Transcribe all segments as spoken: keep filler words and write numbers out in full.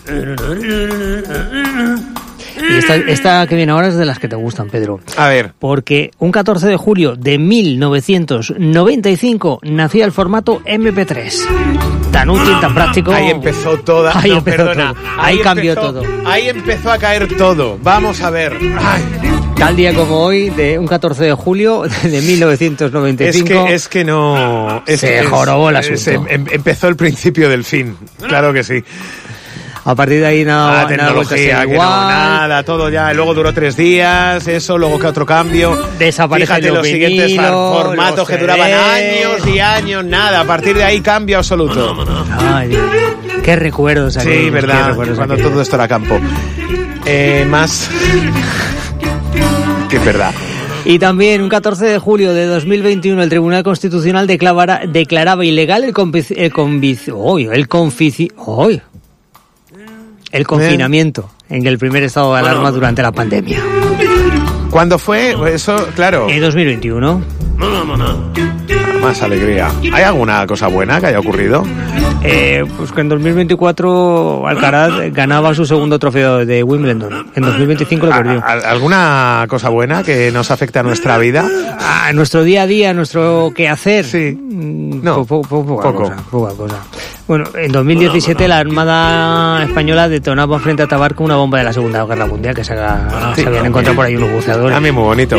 Y esta, esta que viene ahora es de las que te gustan, Pedro. A ver. Porque un catorce de julio de mil novecientos noventa y cinco nacía el formato eme pe tres. Tan útil, tan práctico. Ahí empezó toda... Ahí no, empezó perdona. todo. Ahí, ahí cambió empezó, todo. Ahí empezó a caer todo. Vamos a ver. Ay. Tal día como hoy, de un catorce de julio de mil novecientos noventa y cinco... Es que, es que no... Es se que es, jorobó el es, asunto. em, empezó el principio del fin. Claro que sí. A partir de ahí nada, la tecnología, nada, que no, nada, todo ya, luego duró tres días, eso, luego que otro cambio. Desaparecen Fíjate los, los siguientes vinilos, formatos los que duraban años y años, nada, a partir de ahí cambio absoluto. Ay, Dios. Qué recuerdos aquellos. Sí, verdad, recuerdos cuando aquellos. todo esto era campo. Eh, más... que es verdad. Y también, un catorce de julio de dos mil veintiuno, el Tribunal Constitucional declaraba, declaraba ilegal el convici... El, convici, oh, el, confici, oh, el confinamiento en el primer estado de alarma bueno, durante la pandemia. ¿Cuándo fue? Eso, claro. En dos mil veintiuno. Más alegría. ¿Hay alguna cosa buena que haya ocurrido? Eh, pues que en dos mil veinticuatro Alcaraz ganaba su segundo trofeo de Wimbledon. En dos mil veinticinco lo perdió. ¿Alguna cosa buena que nos afecte a nuestra vida? A nuestro día a día, a nuestro quehacer. Sí. No, po, po, poca, poco. Cosa, poca cosa. Bueno, en dos mil diecisiete la Armada Española detonaba frente a Tabarca una bomba de la Segunda Guerra Mundial que se, haga, sí, se habían encontrado por ahí unos buceadores. A mí muy bonito.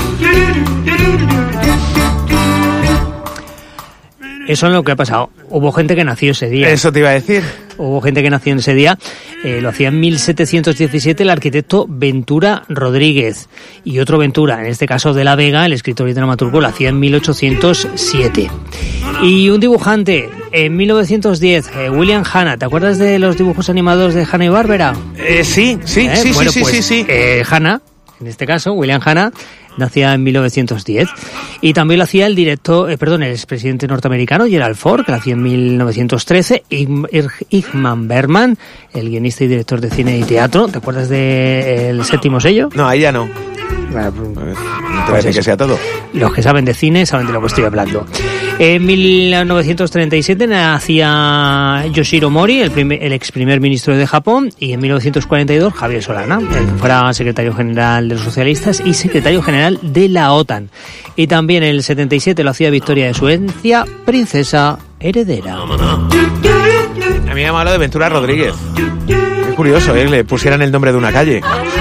Eso es lo que ha pasado. Hubo gente que nació ese día. Eso te iba a decir. Hubo gente que nació en ese día. Eh, lo hacía en mil setecientos diecisiete el arquitecto Ventura Rodríguez. Y otro Ventura, en este caso de la Vega, el escritor y dramaturgo, lo hacía en mil ochocientos siete. Y un dibujante, en mil novecientos diez, eh, William Hanna. ¿Te acuerdas de los dibujos animados de Hanna y Bárbara? Eh, sí, sí, ¿Eh? sí, bueno, sí, pues, sí, sí. Eh, Hanna, en este caso, William Hanna, nacía en mil novecientos diez. Y también lo hacía el director, eh, perdón, el expresidente norteamericano Gerald Ford, que lo hacía en mil novecientos trece. Ingmar Bergman, el guionista y director de cine y teatro. ¿Te acuerdas de El Séptimo Sello? No, ahí ya no. Bueno, pues, no te parece que sea todo. Los que saben de cine saben de lo que estoy hablando. En mil novecientos treinta y siete nacía Yoshiro Mori, el, primer, el ex primer ministro de Japón, y en mil novecientos cuarenta y dos Javier Solana, el que fuera secretario general de los socialistas y secretario general de la OTAN. Y también en el setenta y siete lo hacía Victoria de Suecia, princesa heredera. A mí me ha llamado de Ventura Rodríguez. Qué curioso, ¿eh? Le pusieran el nombre de una calle.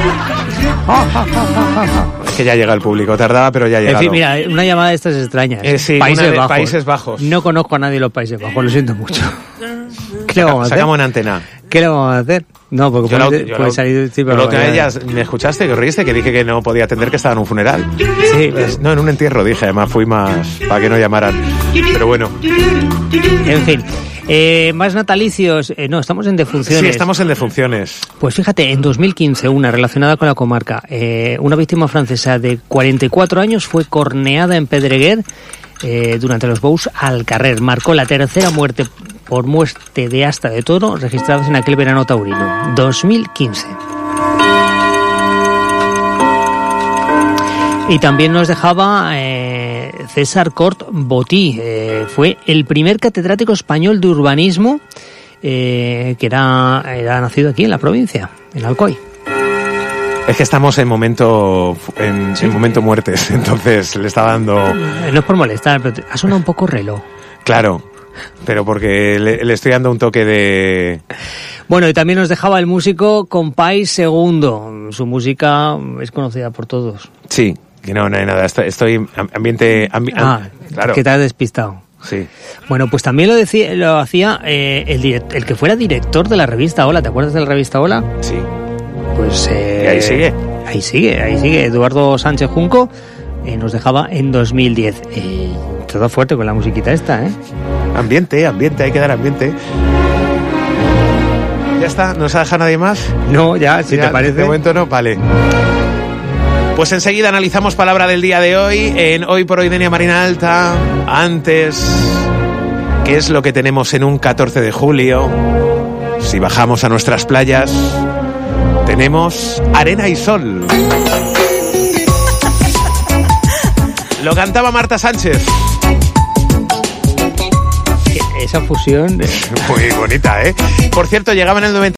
Es que ya llega el público, tardaba, pero ya ha llegado. En fin, mira, una llamada de estas extrañas. Eh, sí, Países de Bajos. Países Bajos. No conozco a nadie de los Países Bajos, lo siento mucho. ¿Qué le vamos a hacer? Sacamos en antena. ¿Qué le vamos a hacer? No, porque yo puede, la, puede salir... Sí, pero la última vez ya me escuchaste, que riste, que dije que no podía atender, que estaba en un funeral. Sí, pues, no, en un entierro, dije, además fui más para que no llamaran. Pero bueno. En fin. Eh, más natalicios, eh, no, estamos en defunciones. Sí, estamos en defunciones. Pues fíjate, en dos mil quince, una relacionada con la comarca, eh, una víctima francesa de cuarenta y cuatro años fue corneada en Pedreguer eh, durante los Bous al Carrer. Marcó la tercera muerte por muerte de asta de toro registradas en aquel verano taurino, dos mil quince. Y también nos dejaba eh, César Cort Botí, eh, fue el primer catedrático español de urbanismo eh, que era, era nacido aquí en la provincia, en Alcoy. Es que estamos en momento en, sí. en momento muertes, entonces le está dando... No es por molestar, pero ha sonado un poco reloj. Claro, pero porque le, le estoy dando un toque de... Bueno, y también nos dejaba el músico Compay Segundo. Su música es conocida por todos. Sí. Que no, no hay nada, estoy ambiente... Ambi ah, claro. Que te has despistado. Sí. Bueno, pues también lo, decía, lo hacía eh, el, direct, el que fuera director de la revista Hola. ¿Te acuerdas de la revista Hola? Sí. Pues... Eh, y ahí sigue. Ahí sigue, ahí sigue. Eduardo Sánchez Junco eh, nos dejaba en dos mil diez. Eh, todo fuerte con la musiquita esta, ¿eh? Ambiente, ambiente, hay que dar ambiente. ¿Ya está? ¿No se deja nadie más? No, ya, si ya, te parece. De momento no, vale. Pues enseguida analizamos palabra del día de hoy en Hoy por Hoy Denia Marina Alta. Antes, ¿qué es lo que tenemos en un catorce de julio? Si bajamos a nuestras playas, tenemos arena y sol. Lo cantaba Marta Sánchez. Esa fusión... Muy bonita, ¿eh? Por cierto, llegaba en el noventa